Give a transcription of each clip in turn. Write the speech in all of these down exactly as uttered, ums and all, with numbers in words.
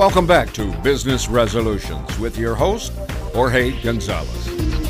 Welcome back to Business Resolutions with your host, Jorge Gonzalez.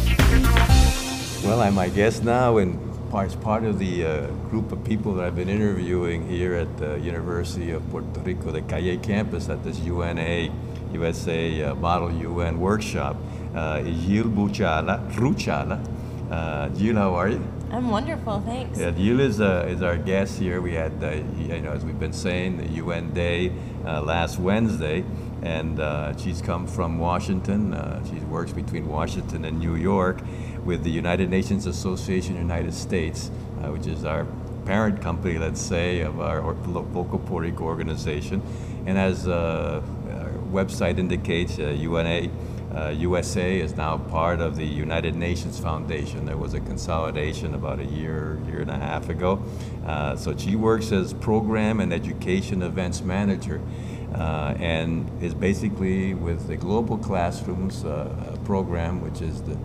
Well, I'm my guest now, and as part of the uh, group of people that I've been interviewing here at the University of Puerto Rico, the Calle campus at this U N A, U S A uh, Model U N workshop, uh, is Gil Buchala, Ruchala. Uh, Gil, how are you? I'm wonderful, thanks. Yeah, Gil is, uh, is our guest here. We had, uh, you know, as we've been saying, the U N Day uh, last Wednesday, and uh, she's come from Washington. Uh, she works between Washington and New York with the United Nations Association United States, uh, which is our parent company, let's say, of our local Puerto Rico organization. And as uh, our website indicates, uh, U N A, uh, U S A is now part of the United Nations Foundation. There was a consolidation about a year, year and a half ago. Uh, so she works as Program and Education Events Manager. Uh, and is basically with the Global Classrooms uh, program, which is the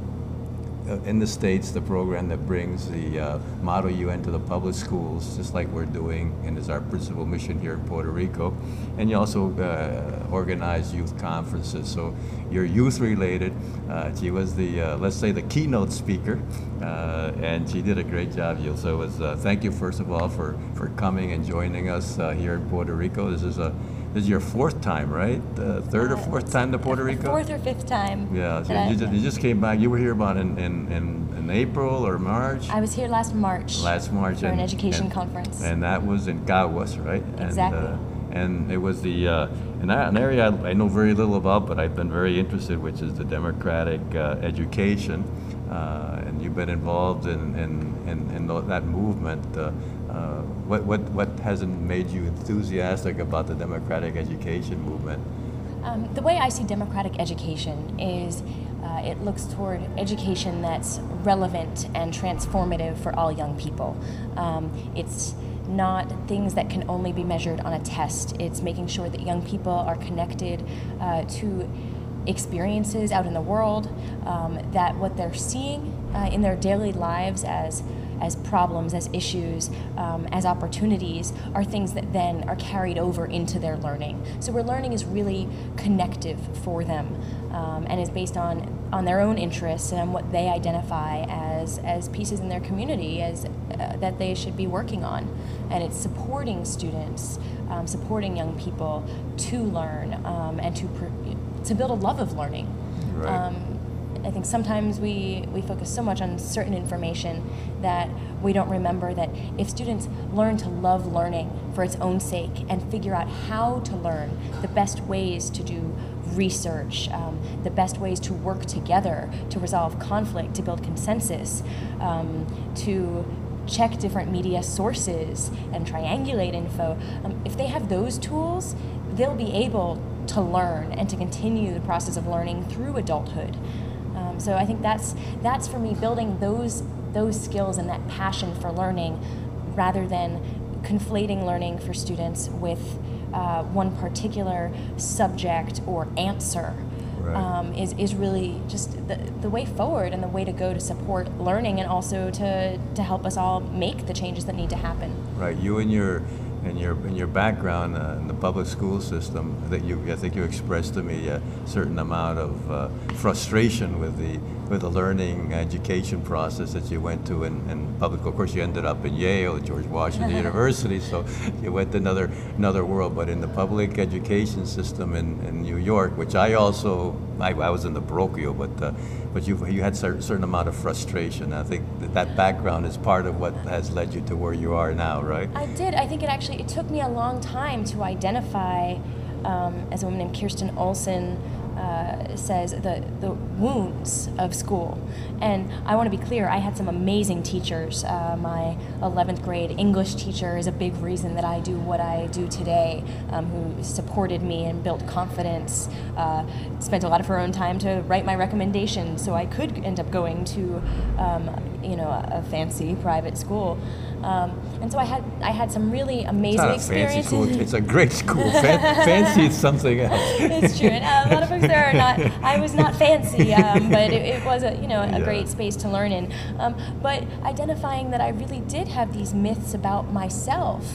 uh, in the States, the program that brings the uh, Model U N to the public schools, just like we're doing, and is our principal mission here in Puerto Rico. And you also uh, organize youth conferences, so you're youth related. Uh, she was the, uh, let's say, the keynote speaker, uh, and she did a great job, Gil. So it was, uh, thank you, first of all, for, for coming and joining us uh, here in Puerto Rico. This is a This is your fourth time, right? Uh, third or fourth time to Puerto Rico? Fourth or fifth time. Yeah, so I, you, just, you just came back. You were here about in, in, in, in April or March? I was here last March. Last March. For and, an education and, conference. And that was in Caguas, right? Exactly. And, uh, and it was the uh, an, an area I, I know very little about, but I've been very interested, which is the democratic uh, education. Uh, and you've been involved in, in, in, in that movement. Uh, uh, what, what, what hasn't made you enthusiastic about the democratic education movement? Um, the way I see democratic education is uh, it looks toward education that's relevant and transformative for all young people. Um, it's not things that can only be measured on a test. It's making sure that young people are connected uh, to experiences out in the world, um, that what they're seeing uh, in their daily lives as as problems, as issues, um, as opportunities, are things that then are carried over into their learning. So where learning is really connective for them um, and is based on, on their own interests and what they identify as, as pieces in their community as uh, that they should be working on. And it's supporting students, um, supporting young people to learn um, and to, pr- to build a love of learning. Right. Um, I think sometimes we, we focus so much on certain information that we don't remember that if students learn to love learning for its own sake and figure out how to learn, the best ways to do research, um, the best ways to work together, to resolve conflict, to build consensus, um, to check different media sources and triangulate info, um, if they have those tools, they'll be able to learn and to continue the process of learning through adulthood. Um, so I think that's that's for me, building those those skills and that passion for learning, rather than conflating learning for students with uh, one particular subject or answer. Right. Um, is is really just the the way forward and the way to go to support learning and also to to help us all make the changes that need to happen. Right. You and your in your in your background uh, in the public school system, that you I think you expressed to me a certain amount of uh, frustration with the with the learning education process that you went to in, in public. Of course, you ended up in Yale, George Washington University, so you went to another another world. But in the public education system in, in New York, which I also I, I was in the parochial, but uh, but you you had a certain, certain amount of frustration. I think that that background is part of what has led you to where you are now, right? I did. I think it actually it took me a long time to identify, um, as a woman named Kirsten Olson uh, says, the the wounds of school. And I want to be clear, I had some amazing teachers. Uh, my eleventh grade English teacher is a big reason that I do what I do today, um, who supported me and built confidence, uh, spent a lot of her own time to write my recommendations so I could end up going to um, you know, a, a fancy private school. Um, and so I had I had some really amazing it's not a experiences. Fancy school. It's a great school. Fan- fancy is something else. It's true. And a lot of folks there are not. I was not fancy, um, but it, it was a you know a Yeah. great space to learn in. Um, but identifying that I really did have these myths about myself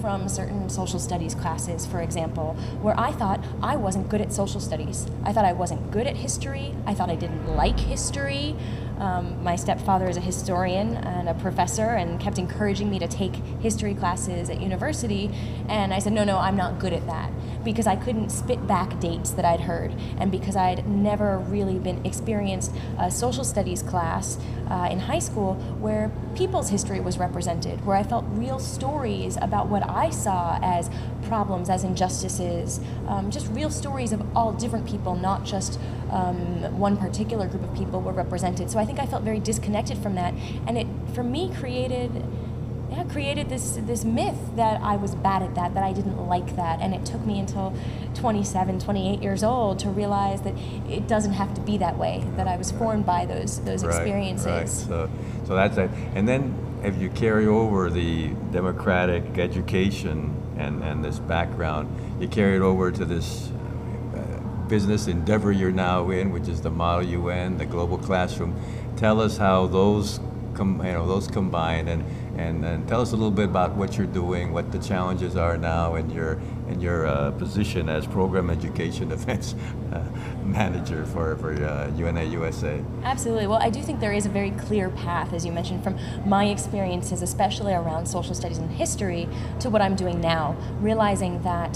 from certain social studies classes, for example, where I thought I wasn't good at social studies. I thought I wasn't good at history. I thought I didn't like history. Um, my stepfather is a historian and a professor and kept encouraging me to take history classes at university. And I said, no, no, I'm not good at that, because I couldn't spit back dates that I'd heard, and because I'd never really been experienced a social studies class uh, in high school where people's history was represented, where I felt real stories about what I saw as problems, as injustices, um, just real stories of all different people, not just um, one particular group of people were represented. So I think I felt very disconnected from that, and it, for me, created Yeah, created this this myth that I was bad at that, that I didn't like that. And it took me until twenty-seven, twenty-eight years old to realize that it doesn't have to be that way, that I was formed by those those Right, experiences. Right. So, so that's it. And then if you carry over the democratic education and, and this background, you carry it over to this uh, business endeavor you're now in, which is the Model U N, the global classroom. Tell us how those com- you know, those combine, and And, and tell us a little bit about what you're doing, what the challenges are now in your in your uh, position as Program Education Events uh, Manager for, for uh, U N A U S A. Absolutely. Well, I do think there is a very clear path, as you mentioned, from my experiences, especially around social studies and history, to what I'm doing now, realizing that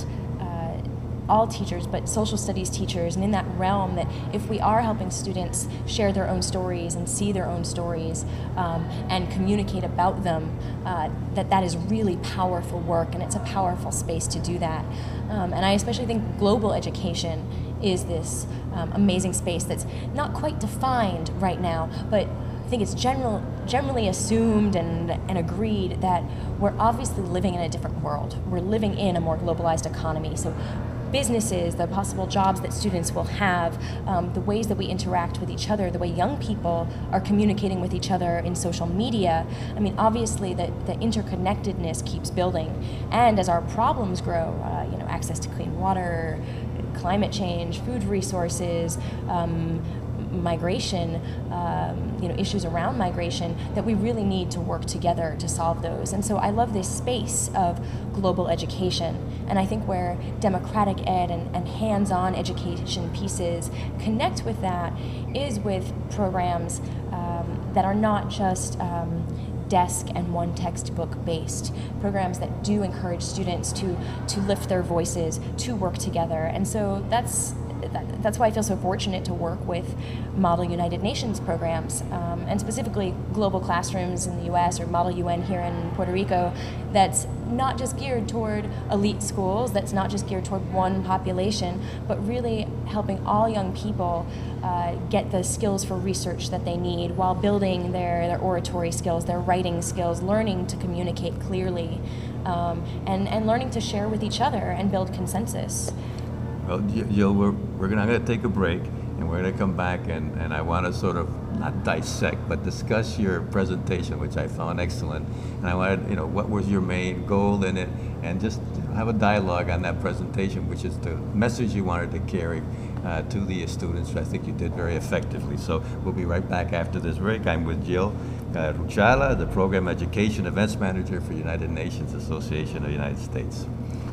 all teachers, but social studies teachers, and in that realm, that if we are helping students share their own stories and see their own stories um, and communicate about them, uh, that that is really powerful work, and it's a powerful space to do that. Um, and I especially think global education is this um, amazing space that's not quite defined right now, but I think it's general, generally assumed and, and agreed that we're obviously living in a different world. We're living in a more globalized economy. So businesses, the possible jobs that students will have, um, the ways that we interact with each other, the way young people are communicating with each other in social media. I mean, obviously the, the interconnectedness keeps building. And as our problems grow, uh, you know, access to clean water, climate change, food resources, um, migration, um, you know, issues around migration, that we really need to work together to solve those. And so I love this space of global education. And I think where democratic ed and, and hands-on education pieces connect with that is with programs um, that are not just um, desk and one textbook based, programs that do encourage students to to lift their voices, to work together. And so that's That, that's why I feel so fortunate to work with Model United Nations programs, um, and specifically global classrooms in the U S or Model U N here in Puerto Rico, that's not just geared toward elite schools, that's not just geared toward one population, but really helping all young people uh, get the skills for research that they need while building their, their oratory skills, their writing skills, learning to communicate clearly, um, and, and learning to share with each other and build consensus. Well, Jill, we're, we're gonna, I'm going to take a break, and we're going to come back, and, and I want to sort of not dissect, but discuss your presentation, which I found excellent. And I wanted, you know, what was your main goal in it, and just have a dialogue on that presentation, which is the message you wanted to carry uh, to the students. I think you did very effectively. So we'll be right back after this break. I'm with Jill uh, Ruchala, the Program Education Events Manager for United Nations Association of the United States.